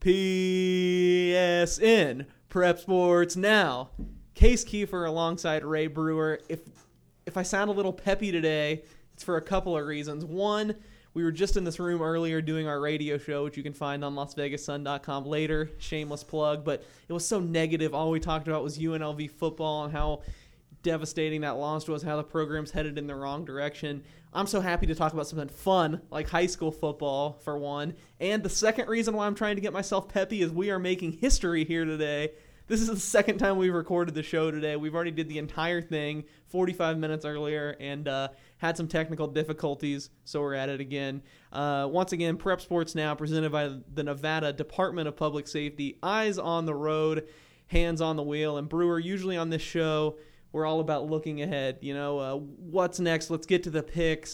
PSN, Prep Sports Now. Case Kiefer alongside Ray Brewer. If I sound a little peppy today, it's for a couple of reasons. One, we were just in this room earlier doing our radio show, which you can find on LasVegasSun.com later. Shameless plug, but it was so negative. All we talked about was UNLV football and how devastating that loss was, how the program's headed in the wrong direction. I'm so happy to talk about something fun, like high school football, for one. And the second reason why I'm trying to get myself peppy is we are making history here today. This is the second time we've recorded the show today. We've already did the entire thing 45 minutes earlier and had some technical difficulties, so we're at it again. Once again, Prep Sports Now, presented by the Nevada Department of Public Safety. Eyes on the road, hands on the wheel. And Brewer, usually on this show, we're all about looking ahead. What's next? Let's get to the picks.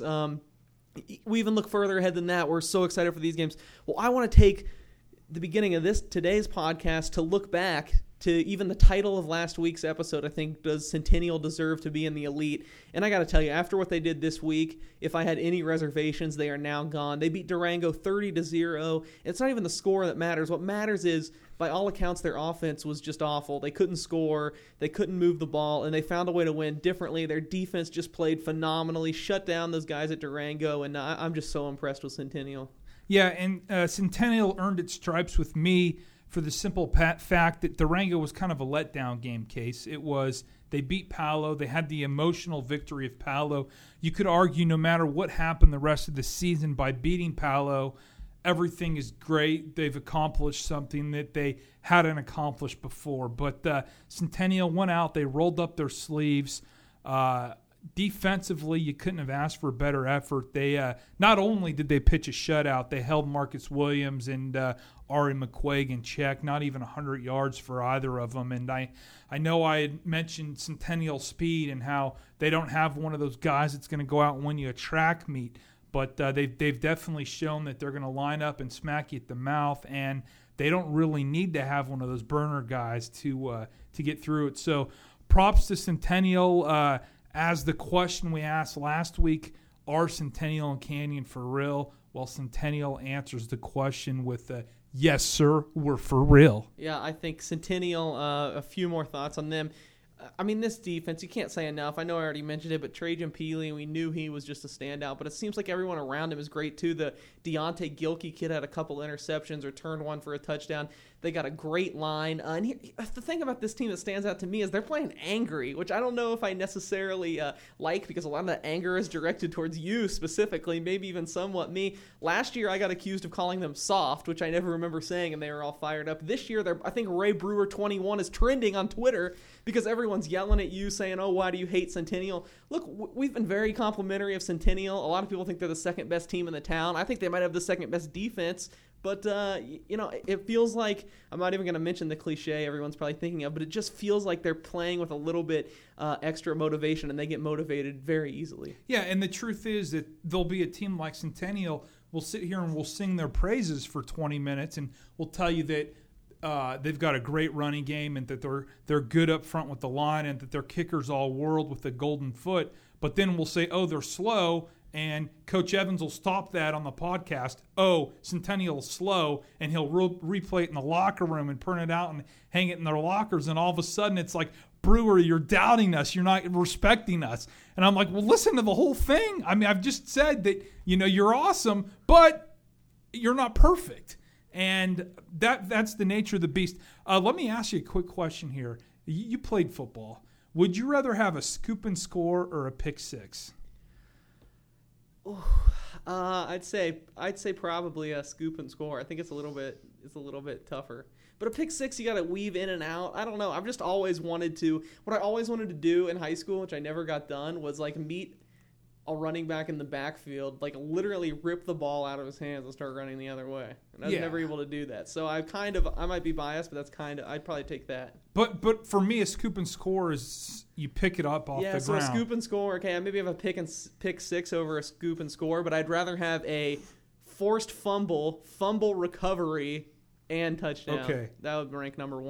We even look further ahead than that. We're so excited for these games. Well, I want to take the beginning of today's podcast to look back to even the title of last week's episode. I think, does Centennial deserve to be in the elite? And I got to tell you, after what they did this week, if I had any reservations, they are now gone. They beat Durango 30-0. It's not even the score that matters. What matters is, by all accounts, their offense was just awful. They couldn't score, they couldn't move the ball, and they found a way to win differently. Their defense just played phenomenally, shut down those guys at Durango, and I'm just so impressed with Centennial. Yeah, and Centennial earned its stripes with me for the simple fact that Durango was kind of a letdown game, Case. They beat Palo. They had the emotional victory of Palo. You could argue no matter what happened the rest of the season, by beating Palo, everything is great. They've accomplished something that they hadn't accomplished before. But Centennial went out. They rolled up their sleeves. Defensively, you couldn't have asked for a better effort. They not only did they pitch a shutout, they held Marcus Williams and Ari McQuaig in check, not even 100 yards for either of them. And I know I had mentioned Centennial speed and how they don't have one of those guys that's going to go out and win you a track meet, but they've definitely shown that they're going to line up and smack you at the mouth, and they don't really need to have one of those burner guys to get through it. So props to Centennial. As the question we asked last week, are Centennial and Canyon for real? Well, Centennial answers the question with yes, sir, we're for real. Yeah, I think Centennial, a few more thoughts on them. I mean, this defense, you can't say enough. I know I already mentioned it, but Trajan Peely, we knew he was just a standout, but it seems like everyone around him is great, too. The Deontay Gilkey kid had a couple interceptions, returned one for a touchdown. They got a great line. The thing about this team that stands out to me is they're playing angry, which I don't know if I necessarily like, because a lot of that anger is directed towards you specifically, maybe even somewhat me. Last year, I got accused of calling them soft, which I never remember saying, and they were all fired up. This year, I think Ray Brewer 21 is trending on Twitter because everyone's yelling at you saying, oh, why do you hate Centennial? Look, we've been very complimentary of Centennial. A lot of people think they're the second best team in the town. I think they might have the second best defense. But, it feels like, I'm not even going to mention the cliche everyone's probably thinking of, but it just feels like they're playing with a little bit extra motivation, and they get motivated very easily. Yeah, and the truth is that there'll be a team like Centennial, we'll sit here and we'll sing their praises for 20 minutes, and we'll tell you that they've got a great running game and that they're good up front with the line and that their kicker's all world with the golden foot. But then we'll say, oh, they're slow, and Coach Evans will stop that on the podcast. Oh, Centennial's slow, and he'll replay it in the locker room and print it out and hang it in their lockers. And all of a sudden, it's like, Brewer, you're doubting us. You're not respecting us. And I'm like, well, listen to the whole thing. I mean, I've just said that, you're awesome, but you're not perfect. And that's the nature of the beast. Let me ask you a quick question here. You played football. Would you rather have a scoop and score or a pick six? I'd say probably a scoop and score. I think it's a little bit tougher. But a pick six, you got to weave in and out. I don't know. I've just always wanted to. What I always wanted to do in high school, which I never got done, was like meet a running back in the backfield, like literally rip the ball out of his hands and start running the other way. And I was never able to do that. So I might be biased, but I'd probably take that. But for me, a scoop and score is you pick it up off the ground. Yeah, so a scoop and score. Okay, I maybe have a pick six over a scoop and score, but I'd rather have a forced fumble recovery, and touchdown. Okay. That would rank number one.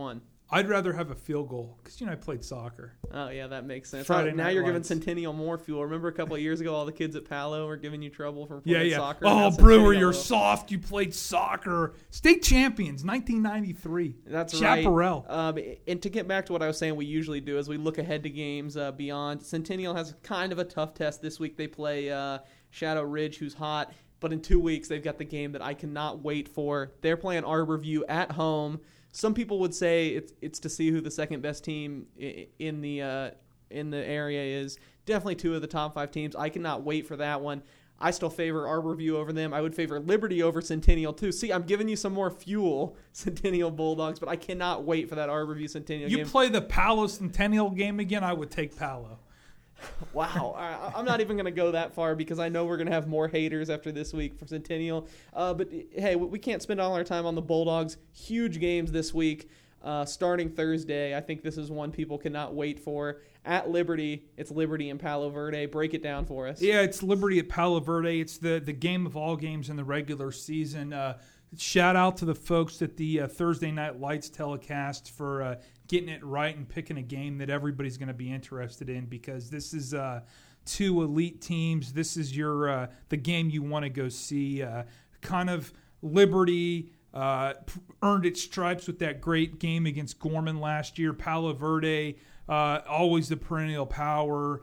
I'd rather have a field goal because, I played soccer. Oh, yeah, that makes sense. Friday Now Night you're giving Lights. Centennial more fuel. Remember a couple of years ago, all the kids at Palo were giving you trouble for playing soccer? Oh, Now Brewer, Centennial you're will. soft. You played soccer. State champions, 1993. That's Chaparral. right. And to get back to what I was saying, we usually do as we look ahead to games beyond. Centennial has kind of a tough test this week. They play Shadow Ridge, who's hot. But in 2 weeks, they've got the game that I cannot wait for. They're playing Arborview at home. Some people would say it's to see who the second best team in the area is. Definitely 2 of the top 5 teams. I cannot wait for that one. I still favor Arborview over them. I would favor Liberty over Centennial too. See, I'm giving you some more fuel, Centennial Bulldogs, but I cannot wait for that Arborview Centennial game. You play the Palo Centennial game again, I would take Palo. Wow. I'm not even going to go that far because I know we're going to have more haters after this week for Centennial. But, hey, we can't spend all our time on the Bulldogs. Huge games this week starting Thursday. I think this is one people cannot wait for. At Liberty, it's Liberty and Palo Verde. Break it down for us. Yeah, it's Liberty at Palo Verde. It's the game of all games in the regular season. Shout out to the folks at the Thursday Night Lights telecast for getting it right and picking a game that everybody's going to be interested in because this is 2 elite teams. This is your the game you want to go see. Kind of Liberty earned its stripes with that great game against Gorman last year. Palo Verde, always the perennial power.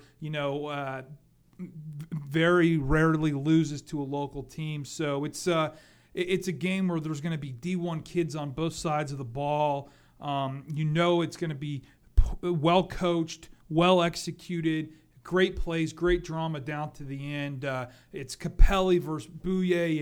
Very rarely loses to a local team. So it's a game where there's going to be D1 kids on both sides of the ball. It's going to be well coached, well executed, great plays, great drama down to the end. It's Capelli versus Bouye.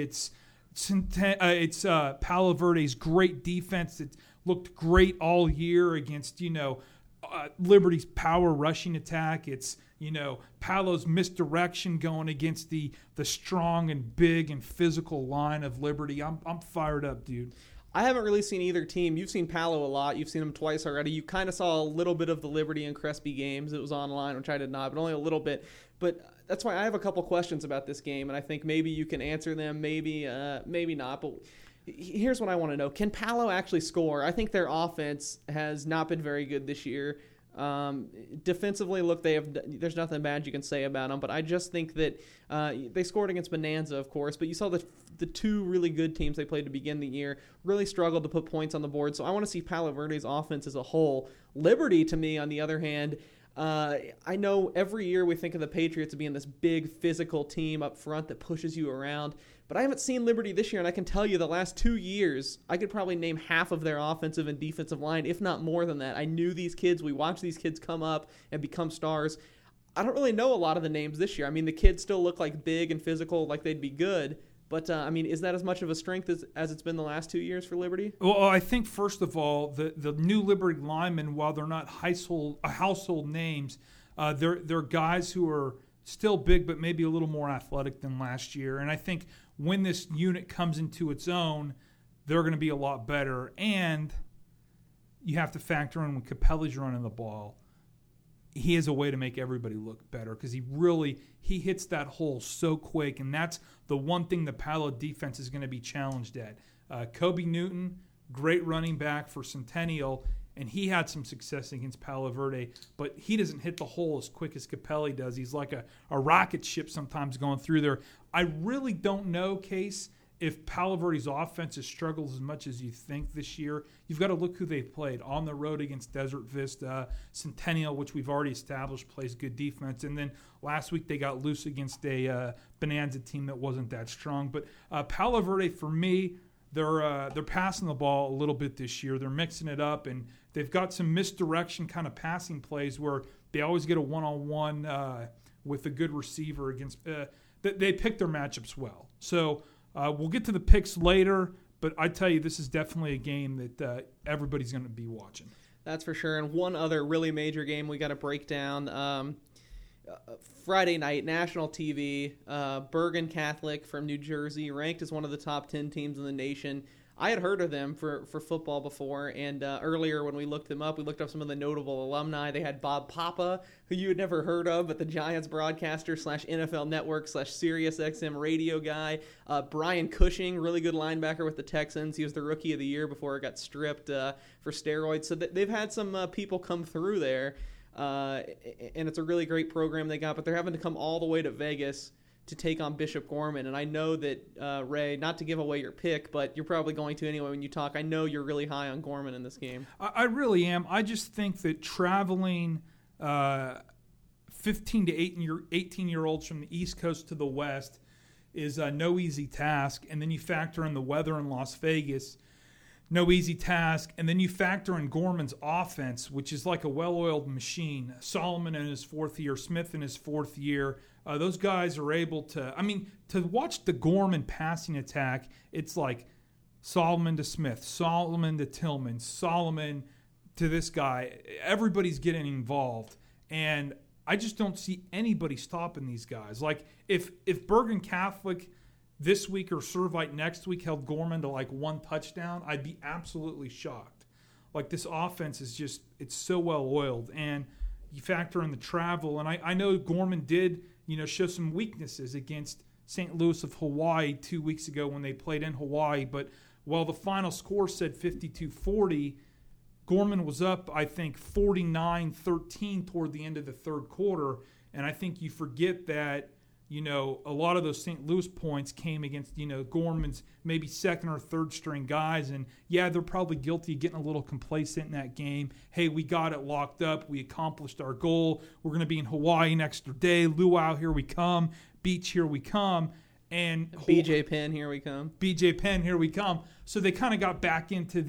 It's Palo Verde's great defense that looked great all year against Liberty's power rushing attack. It's Palo's misdirection going against the strong and big and physical line of Liberty. I'm fired up, dude. I haven't really seen either team. You've seen Palo a lot. You've seen them twice already. You kind of saw a little bit of the Liberty and Crespi games. It was online, which I did not, but only a little bit. But that's why I have a couple questions about this game, and I think maybe you can answer them, maybe not. But here's what I want to know. Can Palo actually score? I think their offense has not been very good this year. Defensively, look, there's nothing bad you can say about them, but I just think that they scored against Bonanza, of course, but you saw the 2 really good teams they played to begin the year really struggled to put points on the board, so I want to see Palo Verde's offense as a whole. Liberty, to me, on the other hand, I know every year we think of the Patriots being this big physical team up front that pushes you around, but I haven't seen Liberty this year, and I can tell you the last 2 years, I could probably name half of their offensive and defensive line, if not more than that. I knew these kids. We watched these kids come up and become stars. I don't really know a lot of the names this year. I mean, the kids still look like big and physical, like they'd be good. But, is that as much of a strength as it's been the last 2 years for Liberty? Well, I think, first of all, the new Liberty linemen, while they're not household names, they're guys who are still big but maybe a little more athletic than last year. And I think when this unit comes into its own, they're going to be a lot better. And you have to factor in when Capelli's running the ball, he has a way to make everybody look better because he hits that hole so quick, and that's the one thing the Palo defense is going to be challenged at. Kobe Newton, great running back for Centennial, and he had some success against Palo Verde, but he doesn't hit the hole as quick as Capelli does. He's like a rocket ship sometimes going through there. I really don't know, Case, if Palo Verde's offense has struggled as much as you think this year. You've got to look who they've played. On the road against Desert Vista, Centennial, which we've already established plays good defense. And then last week they got loose against a Bonanza team that wasn't that strong. But Palo Verde, for me, they're passing the ball a little bit this year. They're mixing it up, and they've got some misdirection kind of passing plays where they always get a one-on-one with a good receiver against they pick their matchups well. So we'll get to the picks later, but I tell you, this is definitely a game that everybody's going to be watching. That's for sure. And one other really major game we got to break down. Friday night, national TV, Bergen Catholic from New Jersey, ranked as one of the top 10 teams in the nation. I had heard of them for football before, and earlier when we looked them up, we looked up some of the notable alumni. They had Bob Papa, who you had never heard of, but the Giants broadcaster / NFL Network / Sirius XM radio guy. Brian Cushing, really good linebacker with the Texans. He was the Rookie of the Year before it got stripped for steroids. So they've had some people come through there, and it's a really great program they got, but they're having to come all the way to Vegas to take on Bishop Gorman. And I know that, Ray, not to give away your pick, but you're probably going to anyway when you talk. I know you're really high on Gorman in this game. I really am. I just think that traveling 15 to 18-year-olds from the East Coast to the West is no easy task. And then you factor in the weather in Las Vegas, no easy task. And then you factor in Gorman's offense, which is like a well-oiled machine. Solomon in his fourth year, Smith in his fourth year. Those guys are able to, to watch the Gorman passing attack, it's like Solomon to Smith, Solomon to Tillman, Solomon to this guy. Everybody's getting involved. And I just don't see anybody stopping these guys. Like, if Bergen Catholic this week or Servite next week held Gorman to like one touchdown, I'd be absolutely shocked. Like, this offense is just, it's so well oiled. And you factor in the travel. And I know Gorman did, show some weaknesses against St. Louis of Hawaii 2 weeks ago when they played in Hawaii. But while the final score said 52-40, Gorman was up, I think, 49-13 toward the end of the third quarter. And I think you forget that, a lot of those St. Louis points came against, Gorman's maybe second or third string guys. And, yeah, they're probably guilty of getting a little complacent in that game. Hey, we got it locked up. We accomplished our goal. We're going to be in Hawaii next day. Luau, here we come. Beach, here we come. And BJ Penn, here we come. BJ Penn, here we come. So they kind of got back into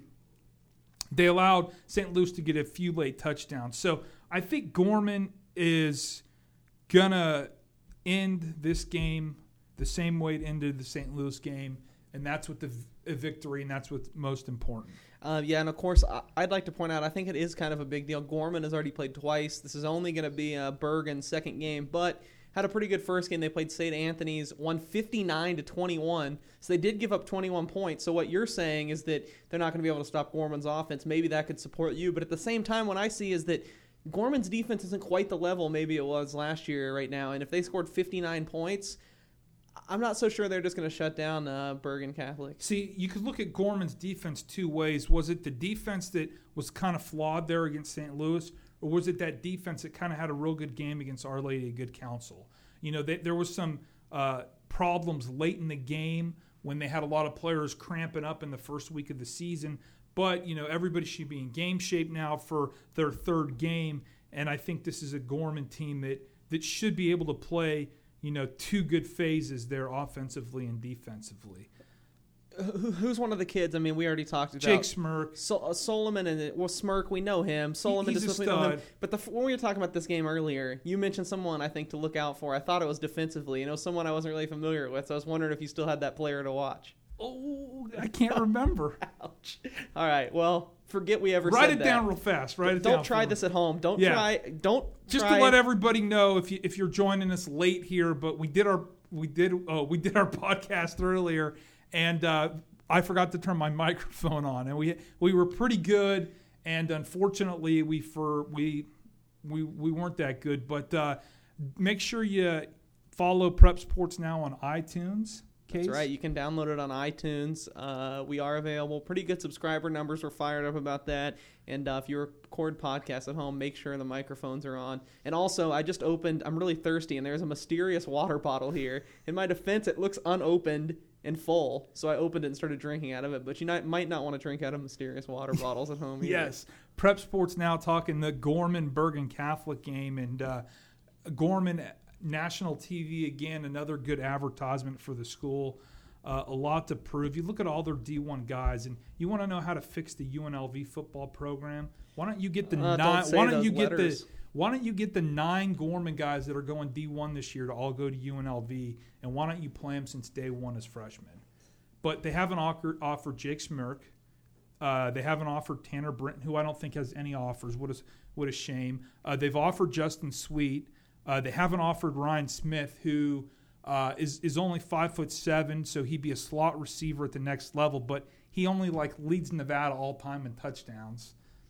they allowed St. Louis to get a few late touchdowns. So I think Gorman is going to end this game the same way it ended the St. Louis game, and that's what a victory, and that's what's most important. Yeah, and of course, I'd like to point out, I think it is kind of a big deal. Gorman has already played twice. This is only going to be Bergen's second game, but had a pretty good first game. They played St. Anthony's, won 59-21, so they did give up 21 points. So what you're saying is that they're not going to be able to stop Gorman's offense. Maybe that could support you, but at the same time, what I see is that Gorman's defense isn't quite the level maybe it was last year right now, and if they scored 59 points, I'm not so sure they're just going to shut down Bergen Catholic. See, you could look at Gorman's defense two ways. Was it the defense that was kind of flawed there against St. Louis, or was it that defense that kind of had a real good game against Our Lady of Good Counsel? There was some problems late in the game when they had a lot of players cramping up in the first week of the season. But, everybody should be in game shape now for their third game. And I think this is a Gorman team that should be able to play, two good phases there offensively and defensively. Who's one of the kids? We already talked about Jake Smirk. Solomon and Smirk, we know him. Solomon, he's a stud. We know him. But when we were talking about this game earlier, you mentioned someone I think to look out for. I thought it was defensively. Someone I wasn't really familiar with. So I was wondering if you still had that player to watch. Oh, I can't remember. Ouch. All right. Well, forget we ever Write said it that. down real fast. Don't try this at home. Don't try. Just to let everybody know, if you're joining us late here, but we did our podcast earlier, and I forgot to turn my microphone on, and we were pretty good, and unfortunately we weren't that good. But make sure you follow Prep Sports Now on iTunes. That's right. You can download it on iTunes. We are available. Pretty good subscriber numbers. We're fired up about that. And if you record podcasts at home, make sure the microphones are on. And also, I just opened. I'm really thirsty, and there's a mysterious water bottle here. In my defense, it looks unopened and full, so I opened it and started drinking out of it. But you might not want to drink out of mysterious water bottles at home either. Yes. Prep Sports Now talking the Gorman-Bergen Catholic game, and Gorman national TV, again, another good advertisement for the school. A lot to prove. You look at all their D1 guys, and you want to know how to fix the UNLV football program. Why don't you get the Why don't you get the 9 Gorman guys that are going D1 this year to all go to UNLV, and why don't you play them since day one as freshmen? But they haven't offered Jake Smirk. They haven't offered Tanner Britton, who I don't think has any offers. What a shame. They've offered Justin Sweet. They haven't offered Ryan Smith, who is only 5'7", so he'd be a slot receiver at the next level. But he only leads Nevada all time in touchdowns.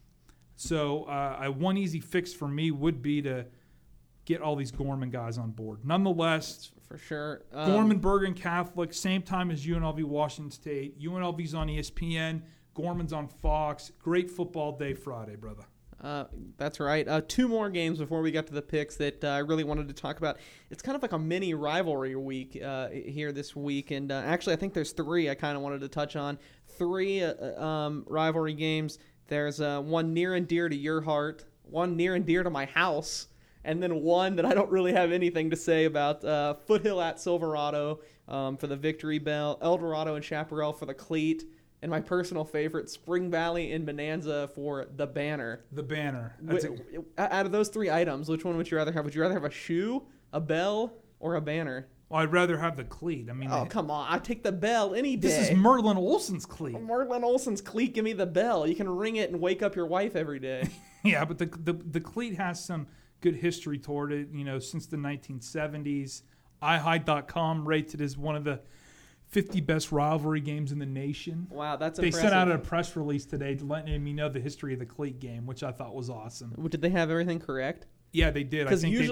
So one easy fix for me would be to get all these Gorman guys on board. Nonetheless, for sure. Gorman, Bergen Catholic, same time as UNLV Washington State. UNLV's on ESPN. Gorman's on Fox. Great football day Friday, brother. That's right. 2 more games before we got to the picks that I really wanted to talk about. It's kind of like a mini rivalry week here this week. And actually, I think there's 3 I kind of wanted to touch on. 3 rivalry games. There's one near and dear to your heart, one near and dear to my house, and then one that I don't really have anything to say about. Foothill at Silverado for the Victory Bell, El Dorado and Chaparral for the Cleat, and my personal favorite, Spring Valley and Bonanza for the Banner. The Banner. Out of those 3 items, which one would you rather have? Would you rather have a shoe, a bell, or a banner? Well, I'd rather have the cleat. I mean, come on. I'd take the bell any day. This is Merlin Olsen's cleat. Merlin Olsen's cleat. Give me the bell. You can ring it and wake up your wife every day. Yeah, but the cleat has some good history toward it, since the 1970s. iHide.com rates it as one of the 50 best rivalry games in the nation. Wow, that's impressive. They sent out a press release today letting me know the history of the cleat game, which I thought was awesome. Did they have everything correct? Yeah, they did.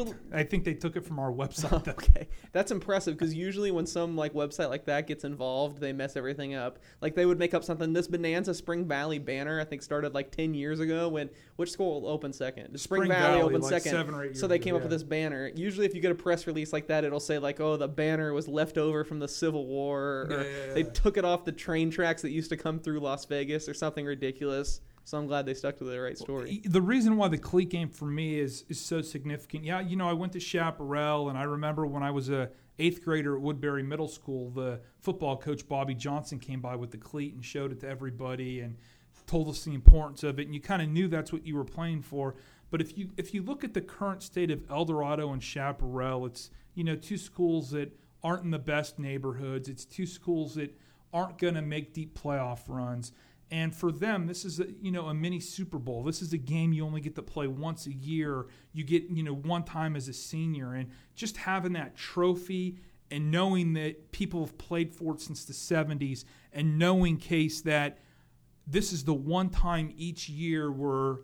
I think they took it from our website. Okay, that's impressive because usually when some website like that gets involved, they mess everything up. Like they would make up something. This Bonanza Spring Valley banner I think started 10 years ago. Which school opened second? Spring Valley opened second. 7 or 8 years so they came ago, up with this banner. Usually, if you get a press release like that, it'll say oh, the banner was left over from the Civil War, or they took it off the train tracks that used to come through Las Vegas, or something ridiculous. So I'm glad they stuck to the right story. The reason why the cleat game for me is so significant. Yeah, I went to Chaparral, and I remember when I was a 8th grader at Woodbury Middle School, the football coach Bobby Johnson came by with the cleat and showed it to everybody and told us the importance of it. And you kind of knew that's what you were playing for. But if you look at the current state of El Dorado and Chaparral, it's 2 schools that aren't in the best neighborhoods. It's 2 schools that aren't going to make deep playoff runs. And for them, this is a mini Super Bowl. This is a game you only get to play once a year. You get one time as a senior, and just having that trophy and knowing that people have played for it since the 70s, and knowing, Case, that this is the one time each year where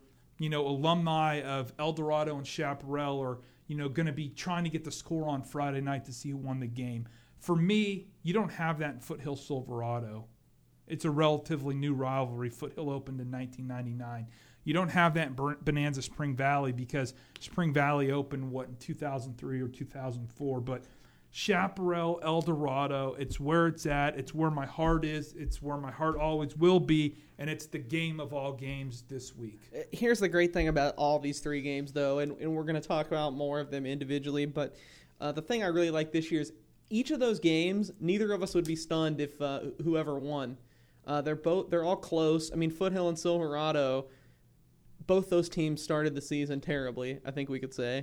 alumni of El Dorado and Chaparral are going to be trying to get the score on Friday night to see who won the game. For me, you don't have that in Foothill Silverado. It's a relatively new rivalry. Foothill opened in 1999. You don't have that in Bonanza Spring Valley because Spring Valley opened, in 2003 or 2004. But Chaparral, El Dorado, it's where it's at. It's where my heart is. It's where my heart always will be. And it's the game of all games this week. Here's the great thing about all these 3 games, though, and we're going to talk about more of them individually. But the thing I really like this year is each of those games, neither of us would be stunned if whoever won. They're all close. I mean, Foothill and Silverado, both those teams started the season terribly, I think we could say.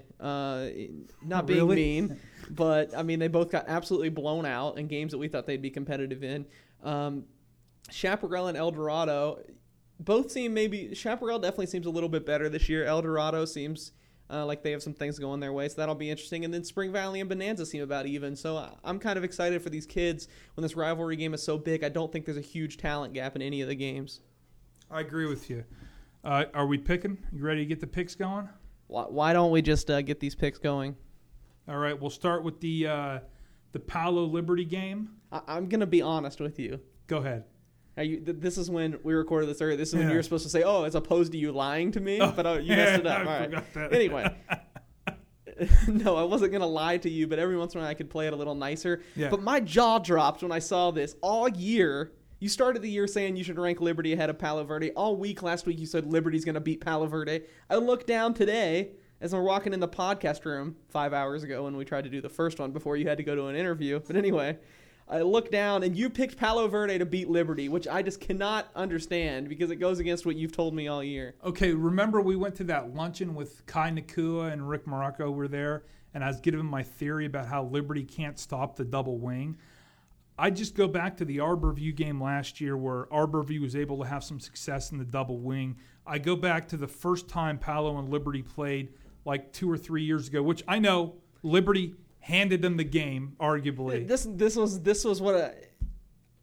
Not being mean, but I mean, they both got absolutely blown out in games that we thought they'd be competitive in. Chaparral and El Dorado, both Chaparral definitely seems a little bit better this year. El Dorado seems like they have some things going their way, so that'll be interesting. And then Spring Valley and Bonanza seem about even. So I'm kind of excited for these kids when this rivalry game is so big. I don't think there's a huge talent gap in any of the games. I agree with you. Are we picking? You ready to get the picks going? Why don't we just get these picks going? All right, we'll start with the Palo Liberty game. I'm going to be honest with you. Go ahead. This is when we recorded this earlier. This is when you were supposed to say, as opposed to you lying to me. But you messed it up. All right. Forgot that. Anyway. No, I wasn't going to lie to you, but every once in a while I could play it a little nicer. Yeah. But my jaw dropped when I saw this. All year, you started the year saying you should rank Liberty ahead of Palo Verde. All week last week you said Liberty's going to beat Palo Verde. I looked down today as we're walking in the podcast room 5 hours ago when we tried to do the first one before you had to go to an interview. But anyway, I looked down, and you picked Palo Verde to beat Liberty, which I just cannot understand because it goes against what you've told me all year. Okay, remember we went to that luncheon with Kai Nakua and Rick Morocco were there, and I was giving my theory about how Liberty can't stop the double wing. I just go back to the Arborview game last year where Arborview was able to have some success in the double wing. I go back to the first time Palo and Liberty played 2 or 3 years ago, which I know Liberty handed them the game, arguably. This was what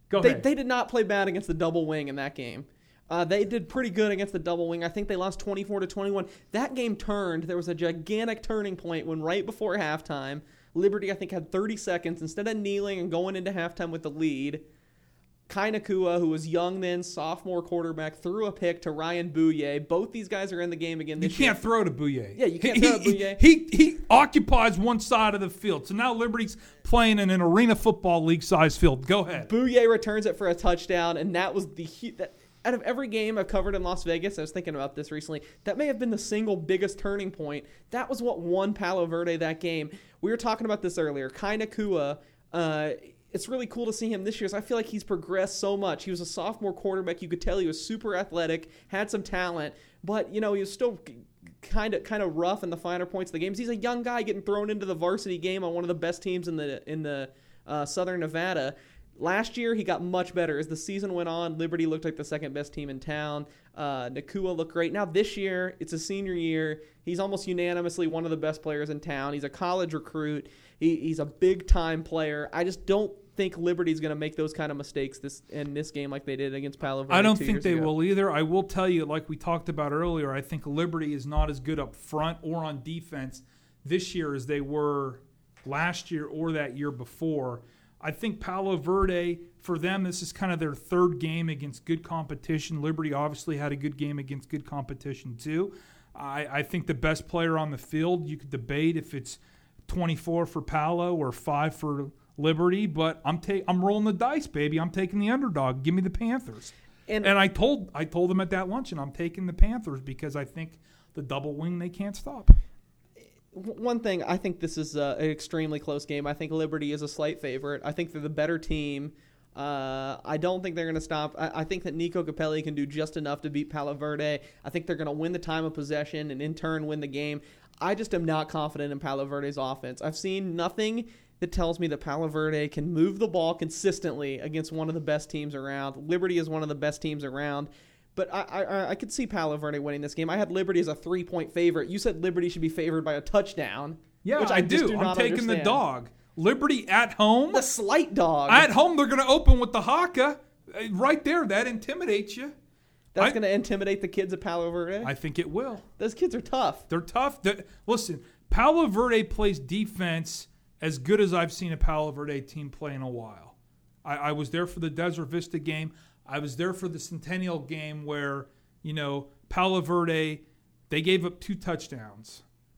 Go ahead. They did not play bad against the double wing in that game. They did pretty good against the double wing. I think they lost 24-21. That game turned. There was a gigantic turning point when right before halftime, Liberty, I think, had 30 seconds. Instead of kneeling and going into halftime with the lead, Kai Nakua, who was young then, sophomore quarterback, threw a pick to Ryan Bouye. Both these guys are in the game again this year. You can't throw to Bouye. Yeah, you can't throw to Bouye. He occupies one side of the field. So now Liberty's playing in an Arena Football League-sized field. Go ahead. Bouye returns it for a touchdown, and that was out of every game I've covered in Las Vegas, I was thinking about this recently, that may have been the single biggest turning point. That was what won Palo Verde that game. We were talking about this earlier. Kai Nakua, it's really cool to see him this year. So I feel like he's progressed so much. He was a sophomore quarterback. You could tell he was super athletic, had some talent, but he was still kind of rough in the finer points of the games. He's a young guy getting thrown into the varsity game on one of the best teams in the Southern Nevada. Last year, he got much better. As the season went on, Liberty looked like the second-best team in town. Nakua looked great. Now, this year, it's a senior year. He's almost unanimously one of the best players in town. He's a college recruit. He's a big-time player. I just don't think Liberty's going to make those kind of mistakes in this game like they did against Palo Verde. I don't think they will either. I will tell you, like we talked about earlier, I think Liberty is not as good up front or on defense this year as they were last year or that year before. I think Palo Verde, for them, this is kind of their third game against good competition. Liberty obviously had a good game against good competition too. I think the best player on the field, you could debate if it's 24 for Palo or 5 for Liberty, but I'm rolling the dice, baby. I'm taking the underdog. Give me the Panthers. And I told them at that luncheon I'm taking the Panthers because I think the double wing they can't stop. One thing, I think this is an extremely close game. I think Liberty is a slight favorite. I think they're the better team. I don't think they're going to stop. I think that Nico Capelli can do just enough to beat Palo Verde. I think they're going to win the time of possession and in turn win the game. I just am not confident in Palo Verde's offense. I've seen nothing that tells me that Palo Verde can move the ball consistently against one of the best teams around. Liberty is one of the best teams around. But I could see Palo Verde winning this game. I had Liberty as a 3-point favorite. You said Liberty should be favored by a touchdown. Yeah, which I do. I'm taking understand. the dog. Liberty at home. The slight dog. At home, they're going to open with the haka. Right there, that intimidates you. That's going to intimidate the kids at Palo Verde? I think it will. Those kids are tough. They're tough. Listen, Palo Verde plays defense as good as I've seen a Palo Verde team play in a while. I was there for the Desert Vista game. I was there for the Centennial game where, Palo Verde, they gave up 2 touchdowns.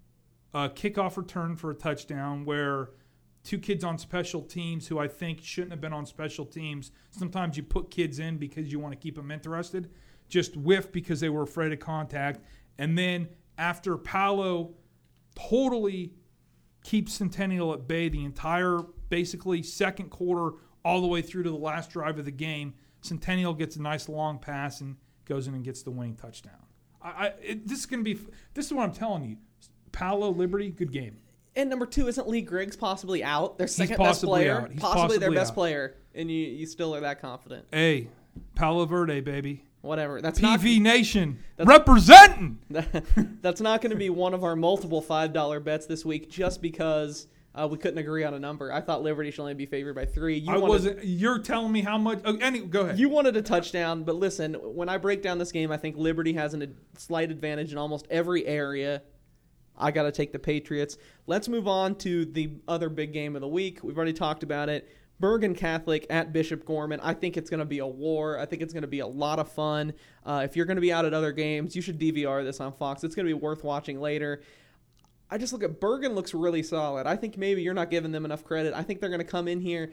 A kickoff return for a touchdown where 2 kids on special teams who I think shouldn't have been on special teams. Sometimes you put kids in because you want to keep them interested. Just whiffed because they were afraid of contact. And then after Palo totally keeps Centennial at bay the entire basically second quarter all the way through to the last drive of the game, Centennial gets a nice long pass and goes in and gets the winning touchdown. This is what I'm telling you. Palo, Liberty, good game. And number 2, isn't Lee Griggs possibly out? Their second He's best player? out. He's possibly their best out. player. And you still are that confident. Hey, Palo Verde, baby. Whatever. That's PV Nation representing. That's not going to be one of our multiple $5 bets this week just because we couldn't agree on a number. I thought Liberty should only be favored by 3. You're telling me how much? Go ahead. You wanted a touchdown, but listen, when I break down this game, I think Liberty has a slight advantage in almost every area. I got to take the Patriots. Let's move on to the other big game of the week. We've already talked about it. Bergen Catholic at Bishop Gorman. I think it's going to be a war. I think it's going to be a lot of fun. If you're going to be out at other games, you should DVR this on Fox. It's going to be worth watching later. I just look at Bergen looks really solid. I think maybe you're not giving them enough credit. I think they're going to come in here.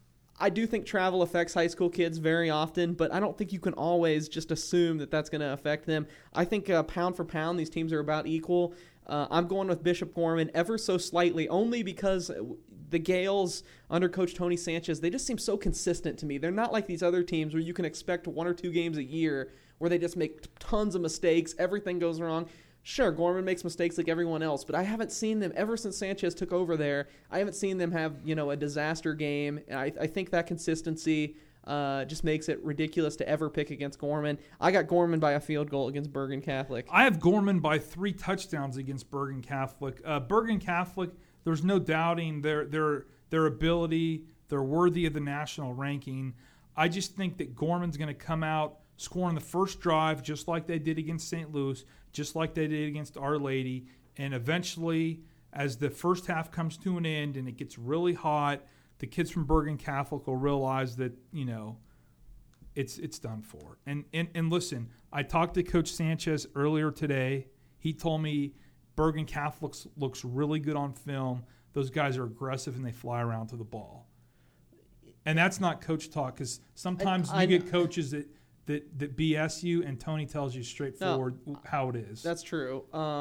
I do think travel affects high school kids very often, but I don't think you can always just assume that that's going to affect them. I think pound for pound, these teams are about equal. I'm going with Bishop Gorman ever so slightly, only because the Gales under Coach Tony Sanchez, they just seem so consistent to me. They're not like these other teams where you can expect 1 or 2 games a year where they just make tons of mistakes, everything goes wrong. Sure, Gorman makes mistakes like everyone else, but I haven't seen them, ever since Sanchez took over there, I haven't seen them have, a disaster game. And I think that consistency just makes it ridiculous to ever pick against Gorman. I got Gorman by a field goal against Bergen Catholic. I have Gorman by 3 touchdowns against Bergen Catholic. Bergen Catholic, there's no doubting their ability. They're worthy of the national ranking. I just think that Gorman's going to come out, score on the first drive, just like they did against St. Louis, just like they did against Our Lady, and eventually, as the first half comes to an end and it gets really hot, the kids from Bergen Catholic will realize that, it's done for. And listen, I talked to Coach Sanchez earlier today. He told me Bergen Catholic looks really good on film. Those guys are aggressive and they fly around to the ball. And that's not coach talk, because sometimes you get coaches that BS you, and Tony tells you straightforward how it is. That's true.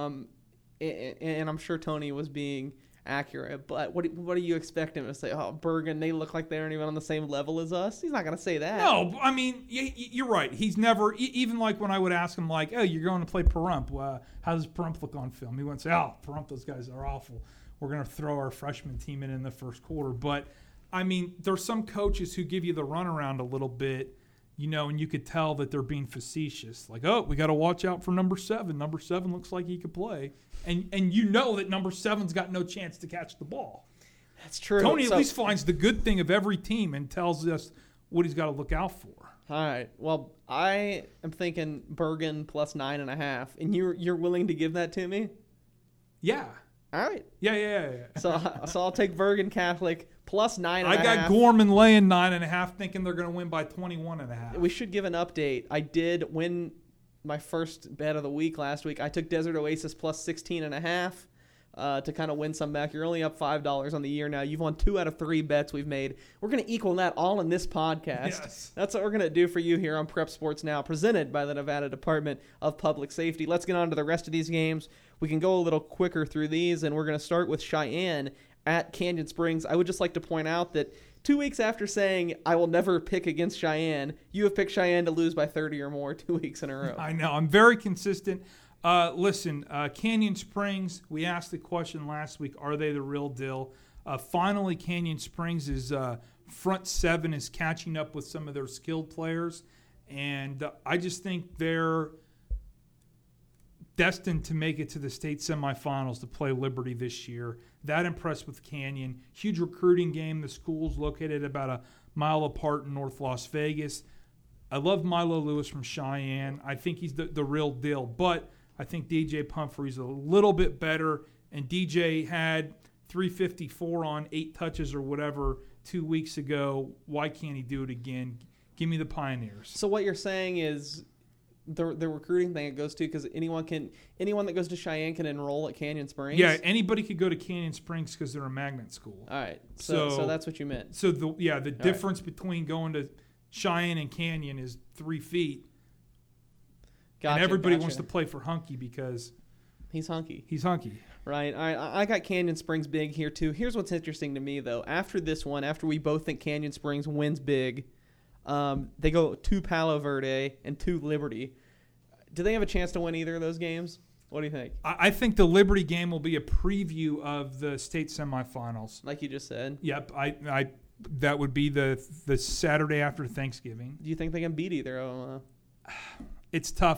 And I'm sure Tony was being accurate, but what do you expect him to say? Oh, Bergen, they look like they aren't even on the same level as us. He's not going to say that. No, I mean, you're right. He's never, even like when I would ask him, like, oh, you're going to play Pahrump. How does Pahrump look on film? He wouldn't say, oh, Pahrump, those guys are awful. We're going to throw our freshman team in the first quarter. But, I mean, there's some coaches who give you the runaround a little bit, and you could tell that they're being facetious. Like, oh, we got to watch out for number 7. Number 7 looks like he could play. And that number 7's got no chance to catch the ball. That's true. Tony at least finds the good thing of every team and tells us what he's got to look out for. All right. Well, I am thinking Bergen plus 9.5, and you're willing to give that to me? Yeah. All right. Yeah. So I'll take Bergen Catholic plus 9.5. I got Gorman laying 9.5, thinking they're going to win by 21.5. We should give an update. I did win my first bet of the week last week. I took Desert Oasis plus 16.5 to kind of win some back. You're only up $5 on the year now. You've won 2 out of 3 bets we've made. We're going to equal that all in this podcast. Yes. That's what we're going to do for you here on Prep Sports Now, presented by the Nevada Department of Public Safety. Let's get on to the rest of these games. We can go a little quicker through these, and we're going to start with Cheyenne at Canyon Springs. I would just like to point out that 2 weeks after saying I will never pick against Cheyenne, you have picked Cheyenne to lose by 30 or more 2 weeks in a row. I know. I'm very consistent. Listen, Canyon Springs, we asked the question last week, are they the real deal? Finally, Canyon Springs' front 7 is catching up with some of their skilled players, and I just think they're destined to make it to the state semifinals to play Liberty this year. That impressed with Canyon. Huge recruiting game. The school's located about a mile apart in North Las Vegas. I love Milo Lewis from Cheyenne. I think he's the real deal. But I think DJ Pumphrey's a little bit better. And DJ had 354 on 8 touches or whatever 2 weeks ago. Why can't he do it again? Give me the Pioneers. So what you're saying is the recruiting thing it goes to, because anyone that goes to Cheyenne can enroll at Canyon Springs? Yeah, anybody could go to Canyon Springs because they're a magnet school. All right. So that's what you meant. So the difference between going to Cheyenne and Canyon is 3 feet. Gotcha, and everybody wants to play for Hunky because he's hunky. He's hunky. Right. I got Canyon Springs big here too. Here's what's interesting to me though. After this one, after we both think Canyon Springs wins big, they go to Palo Verde and to Liberty. Do they have a chance to win either of those games? What do you think? I think the Liberty game will be a preview of the state semifinals. Like you just said. Yep. I that would be the Saturday after Thanksgiving. Do you think they can beat either of them? It's tough.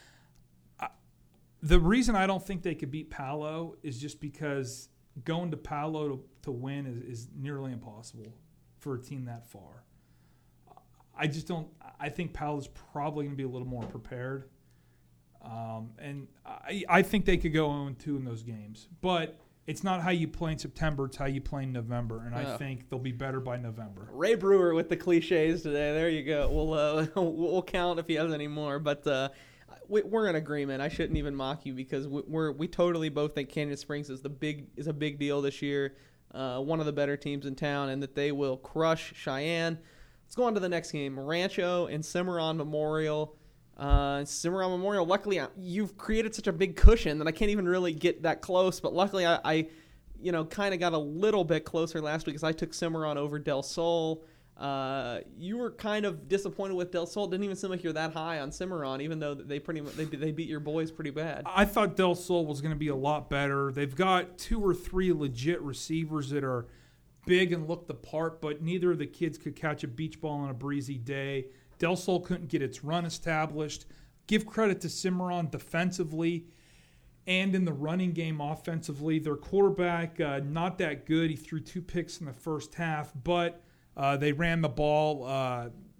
The reason I don't think they could beat Palo is just because going to Palo to win is nearly impossible for a team that far. I just don't. I think Palo's probably going to be a little more prepared, and I think they could go 0-2 in those games. But it's not how you play in September; it's how you play in November, and I think they'll be better by November. Ray Brewer with the cliches today. There you go. We'll count if he has any more. But we're in agreement. I shouldn't even mock you because we totally both think Canyon Springs is a big deal this year. One of the better teams in town, and that they will crush Cheyenne. Let's go on to the next game. Rancho and Cimarron Memorial. Cimarron Memorial, luckily, you've created such a big cushion that I can't even really get that close. But luckily, I kind of got a little bit closer last week because I took Cimarron over Del Sol. You were kind of disappointed with Del Sol. It didn't even seem like you're that high on Cimarron, even though they beat your boys pretty bad. I thought Del Sol was going to be a lot better. They've got 2 or 3 legit receivers that are big and look the part, but neither of the kids could catch a beach ball on a breezy day. Del Sol couldn't get its run established. Give credit to Cimarron defensively and in the running game offensively. Their quarterback, not that good. He threw 2 picks in the first half, but they ran the ball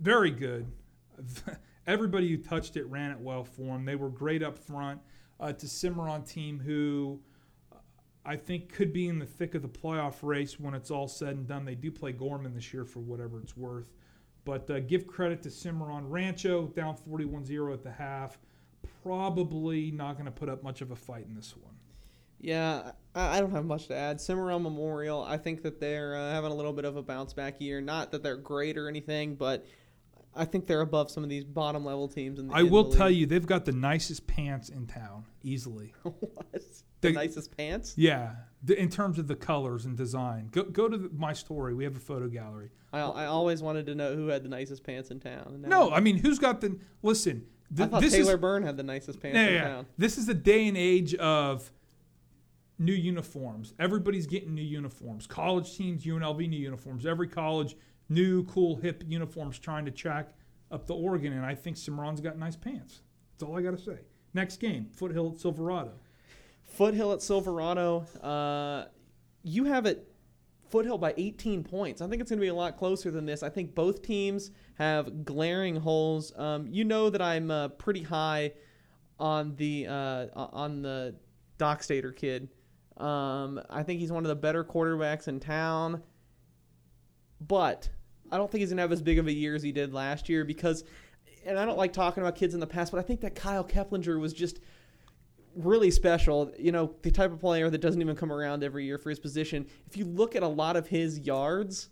Very good. Everybody who touched it ran it well for them. They were great up front. To Cimarron team who I think could be in the thick of the playoff race when it's all said and done. They do play Gorman this year for whatever it's worth. But give credit to Cimarron. Rancho down 41-0 at the half. Probably not going to put up much of a fight in this one. Yeah, I don't have much to add. Cimarron Memorial, I think that they're having a little bit of a bounce-back year. Not that they're great or anything, but I think they're above some of these bottom-level teams. I will tell you, they've got the nicest pants in town, easily. What? The nicest pants? Yeah, in terms of the colors and design. Go to my story. We have a photo gallery. I always wanted to know who had the nicest pants in town. No, I mean, who's got the – listen. I thought Taylor Byrne had the nicest pants in town. This is the day and age of new uniforms. Everybody's getting new uniforms. College teams, UNLV new uniforms. Every college, new, cool, hip uniforms trying to track up to Oregon, and I think Cimarron's got nice pants. That's all I got to say. Next game, Foothill at Silverado. Foothill at Silverado. You have it Foothill by 18 points. I think it's going to be a lot closer than this. I think both teams have glaring holes. You know that I'm pretty high on the Dockstader kid. I think he's one of the better quarterbacks in town. But I don't think he's going to have as big of a year as he did last year because, and I don't like talking about kids in the past, but I think that Kyle Keplinger was just really special. You know, the type of player that doesn't even come around every year for his position. If you look at a lot of his yards,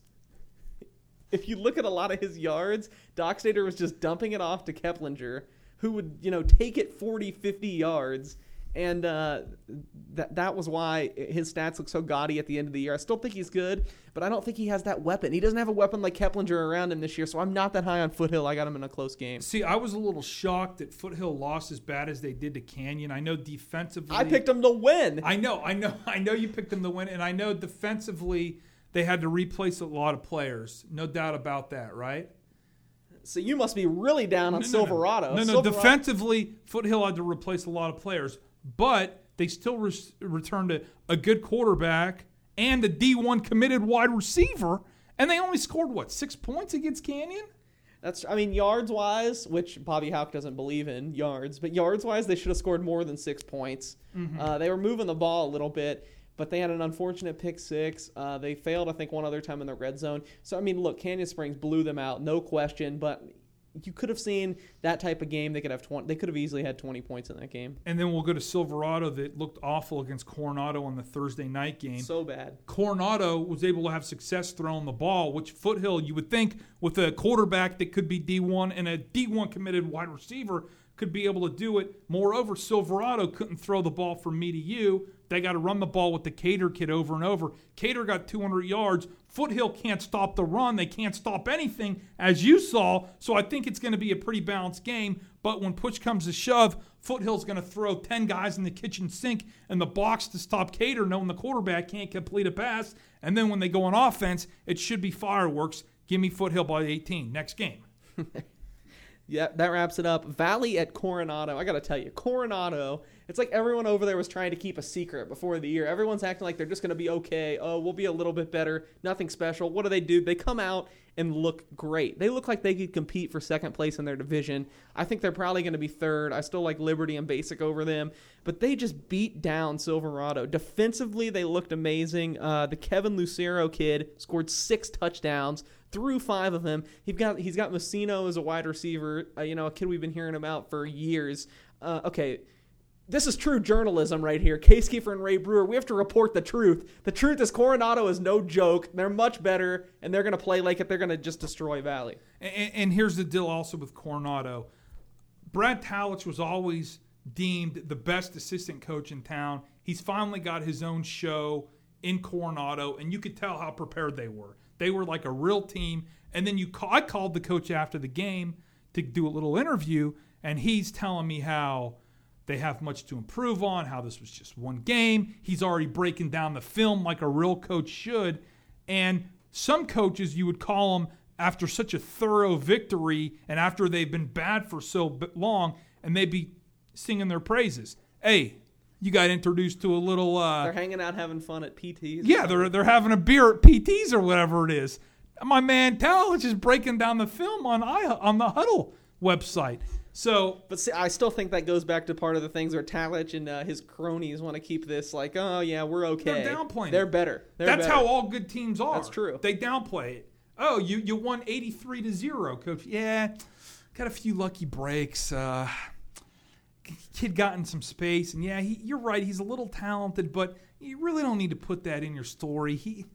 Dockstader was just dumping it off to Keplinger, who would, take it 40, 50 yards. And that was why his stats look so gaudy at the end of the year. I still think he's good, but I don't think he has that weapon. He doesn't have a weapon like Keplinger around him this year, so I'm not that high on Foothill. I got him in a close game. See, I was a little shocked that Foothill lost as bad as they did to Canyon. I know defensively. I picked them to win. I know you picked them to win, and I know defensively they had to replace a lot of players. No doubt about that, right? So you must be really down on Silverado. No, defensively, Foothill had to replace a lot of players. But they still returned a good quarterback and a D1 committed wide receiver, and they only scored, 6 points against Canyon? Yards-wise, which Bobby Houck doesn't believe in yards, but yards-wise, they should have scored more than 6 points. Mm-hmm. They were moving the ball a little bit, but they had an unfortunate pick six. They failed, I think, one other time in the red zone. So, look, Canyon Springs blew them out, no question, but you could have seen that type of game. They could have easily had 20 points in that game. And then we'll go to Silverado that looked awful against Coronado on the Thursday night game. So bad. Coronado was able to have success throwing the ball, which Foothill, you would think, with a quarterback that could be D1 and a D1 committed wide receiver, could be able to do it. Moreover, Silverado couldn't throw the ball from me to you. They got to run the ball with the Cater kid over and over. Cater got 200 yards. Foothill can't stop the run. They can't stop anything, as you saw. So I think it's going to be a pretty balanced game. But when push comes to shove, Foothill's going to throw 10 guys in the kitchen sink in the box to stop Cater, knowing the quarterback can't complete a pass. And then when they go on offense, it should be fireworks. Give me Foothill by 18. Next game. Yeah, that wraps it up. Valley at Coronado. I got to tell you, Coronado, it's like everyone over there was trying to keep a secret before the year. Everyone's acting like they're just going to be okay. Oh, we'll be a little bit better. Nothing special. What do? They come out and look great. They look like they could compete for second place in their division. I think they're probably going to be third. I still like Liberty and Basic over them. But they just beat down Silverado. Defensively, they looked amazing. The Kevin Lucero kid scored 6 touchdowns. Threw 5 of them. He's got Messino as a wide receiver, a kid we've been hearing about for years. Okay, this is true journalism right here. Case Kiefer and Ray Brewer, we have to report the truth. The truth is Coronado is no joke. They're much better, and they're going to play like it. They're going to just destroy Valley. And here's the deal also with Coronado. Brad Talich was always deemed the best assistant coach in town. He's finally got his own show in Coronado, and you could tell how prepared they were. They were like a real team. And then I called the coach after the game to do a little interview, and he's telling me how they have much to improve on, how this was just one game. He's already breaking down the film like a real coach should. And some coaches, you would call them after such a thorough victory and after they've been bad for so long, and they'd be singing their praises. Hey, you got introduced to a little... they're hanging out having fun at PTs. Yeah, they're having a beer at PTs or whatever it is. My man Talich is breaking down the film on the Huddle website. So, but see, I still think that goes back to part of the things where Talich and his cronies want to keep this like, oh yeah, we're okay. They're downplaying. They're better. That's how all good teams are. That's true. They downplay it. Oh, you won 83-0, coach. Yeah, got a few lucky breaks. Kid got in some space, and yeah, you're right. He's a little talented, but you really don't need to put that in your story.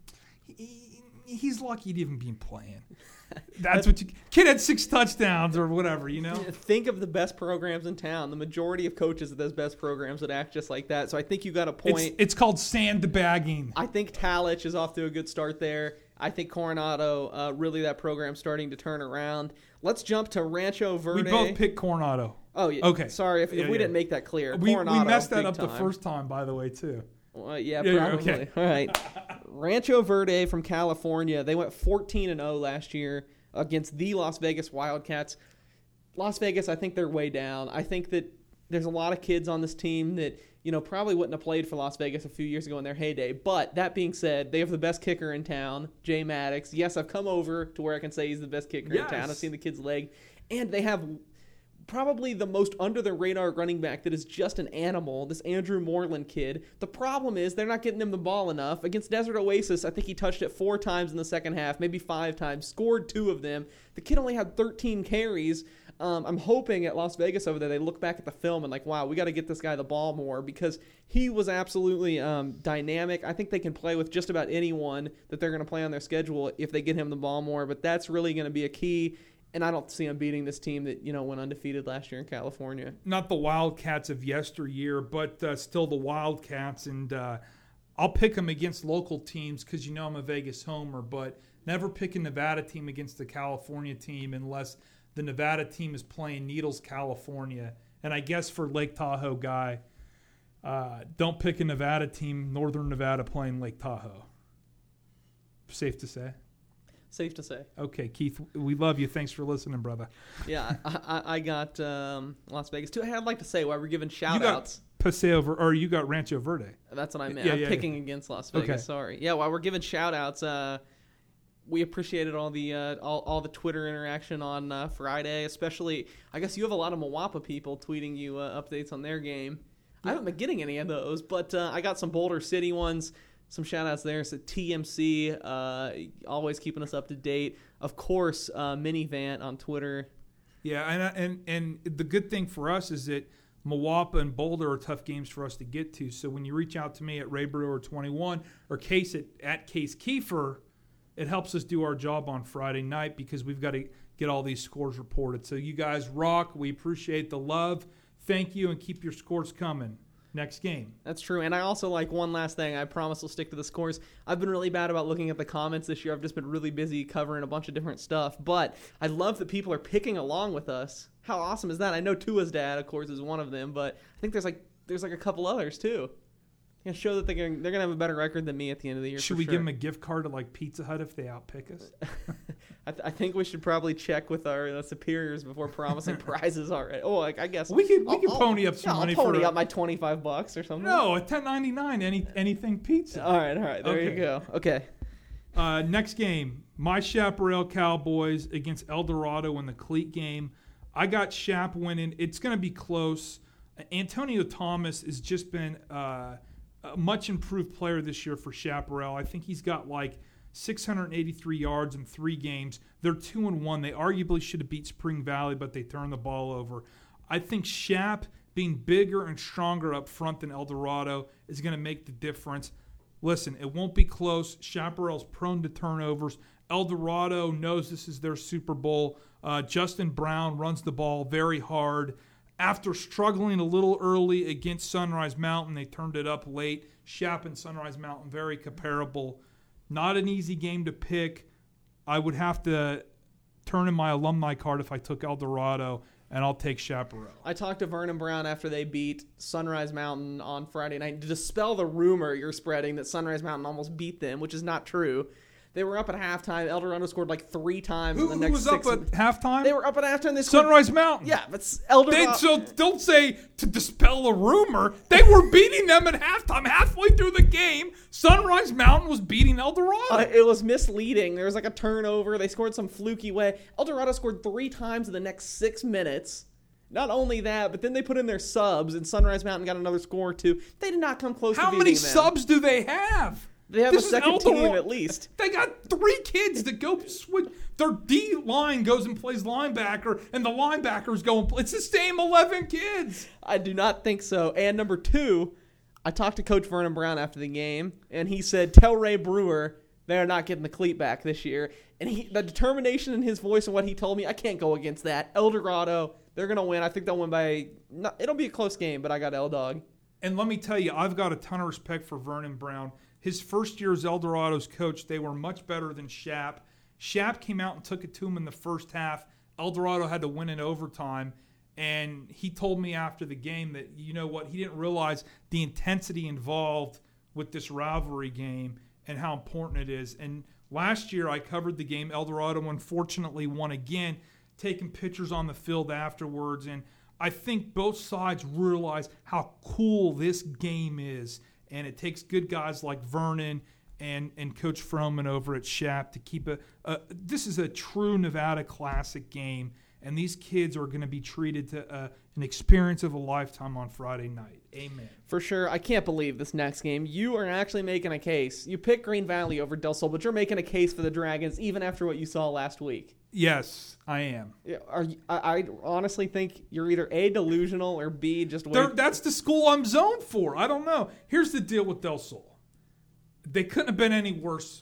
He's lucky to even be playing. That's what kid had 6 touchdowns or whatever, Think of the best programs in town. The majority of coaches at those best programs would act just like that. So I think you got a point. It's called sandbagging. I think Talich is off to a good start there. I think Coronado, really that program's starting to turn around. Let's jump to Rancho Verde. We both picked Coronado. Oh, yeah. Okay. Sorry if we didn't make that clear. We Coronado, messed that up time. the first time, by the way, too. Yeah, probably. Okay. All right. Rancho Verde from California. They went 14-0 last year against the Las Vegas Wildcats. Las Vegas, I think they're way down. I think that there's a lot of kids on this team that, probably wouldn't have played for Las Vegas a few years ago in their heyday. But that being said, they have the best kicker in town, Jay Maddox. Yes, I've come over to where I can say he's the best kicker in town. I've seen the kid's leg. And they have probably the most under-the-radar running back that is just an animal, this Andrew Moreland kid. The problem is they're not getting him the ball enough. Against Desert Oasis, I think he touched it 4 times in the second half, maybe 5 times, scored 2 of them. The kid only had 13 carries. I'm hoping at Las Vegas over there they look back at the film and like, wow, we got to get this guy the ball more because he was absolutely dynamic. I think they can play with just about anyone that they're going to play on their schedule if they get him the ball more, but that's really going to be a key. And I don't see him beating this team that, went undefeated last year in California. Not the Wildcats of yesteryear, but still the Wildcats. And I'll pick them against local teams because I'm a Vegas homer, but never pick a Nevada team against the California team unless the Nevada team is playing Needles, California. And I guess for Lake Tahoe guy, don't pick a Nevada team, Northern Nevada playing Lake Tahoe. Safe to say? Safe to say. Okay, Keith, we love you. Thanks for listening, brother. Yeah, I got Las Vegas too. I'd like to say while we're giving shout-outs. You got Rancho Verde. That's what I meant. I'm picking against Las Vegas. Okay. Sorry. Yeah, while we're giving shout-outs, we appreciated all the Twitter interaction on Friday, especially. I guess you have a lot of Moapa people tweeting you updates on their game. I haven't been getting any of those, but I got some Boulder City ones. Some shout-outs there. So TMC, always keeping us up to date. Of course, Minivant on Twitter. Yeah, and the good thing for us is that Moapa and Boulder are tough games for us to get to. So when you reach out to me at Ray Brewer 21 or Case at Case Kiefer, it helps us do our job on Friday night because we've got to get all these scores reported. So you guys rock. We appreciate the love. Thank you, and keep your scores coming. Next game. That's true. And I also like one last thing. I promise we'll stick to the scores. I've been really bad about looking at the comments this year. I've just been really busy covering a bunch of different stuff. But I love that people are picking along with us. How awesome is that? I know Tua's dad, of course, is one of them, but I think there's like a couple others too. Show that they're gonna have a better record than me at the end of the year. Should we give them a gift card to like Pizza Hut if they outpick us? I think we should probably check with our superiors before promising prizes already. Oh, I guess we could pony up some money. I'll pony up my $25 or something. No, at $10.99, anything pizza. All right. There you go. Okay. Next game, my Chaparral Cowboys against El Dorado in the cleat game. I got Chap winning. It's going to be close. Antonio Thomas has just been a much improved player this year for Chaparral. I think he's got like 683 yards in 3 games. They're 2-1. They arguably should have beat Spring Valley, but they turned the ball over. I think Chap being bigger and stronger up front than El Dorado is going to make the difference. Listen, it won't be close. Chaparral's prone to turnovers. El Dorado knows this is their Super Bowl. Justin Brown runs the ball very hard. After struggling a little early against Sunrise Mountain, they turned it up late. Chap and Sunrise Mountain, very comparable. Not an easy game to pick. I would have to turn in my alumni card if I took El Dorado, and I'll take Chaparral. I talked to Vernon Brown after they beat Sunrise Mountain on Friday night to dispel the rumor you're spreading that Sunrise Mountain almost beat them, which is not true. They were up at halftime. El Dorado scored like 3 times in the Who next was up 6 at halftime? They were up at halftime. They scored, Sunrise Mountain. Yeah, but El Dorado. So don't say to dispel a rumor. They were beating them at halftime. Halfway through the game, Sunrise Mountain was beating El Dorado. It was misleading. There was like a turnover. They scored some fluky way. El Dorado scored 3 times in the next 6 minutes. Not only that, but then they put in their subs, and Sunrise Mountain got another score or 2. They did not come close to beating them. How many subs do they have? They have a second team at least. They got 3 kids that go switch. Their D line goes and plays linebacker, and the linebackers go and play. It's the same 11 kids. I do not think so. And number 2, I talked to Coach Vernon Brown after the game, and he said, tell Ray Brewer they're not getting the cleat back this year. And the determination in his voice and what he told me, I can't go against that. El Dorado, they're going to win. I think they'll win by – it'll be a close game, but I got El Dog. And let me tell you, I've got a ton of respect for Vernon Brown. His first year as El Dorado's coach, they were much better than Shap. Shap came out and took it to him in the first half. El Dorado had to win in overtime. And he told me after the game that, you know what, he didn't realize the intensity involved with this rivalry game and how important it is. And last year I covered the game. El Dorado unfortunately won again, taking pictures on the field afterwards. And I think both sides realize how cool this game is. And it takes good guys like Vernon and Coach Froman over at Shap to keep this is a true Nevada Classic game. And these kids are going to be treated to an experience of a lifetime on Friday night. Amen. For sure. I can't believe this next game. You are actually making a case. You picked Green Valley over Del Sol, but you're making a case for the Dragons even after what you saw last week. Yes, I am. I honestly think you're either A, delusional, or B, just that's the school I'm zoned for. I don't know. Here's the deal with Del Sol. They couldn't have been any worse.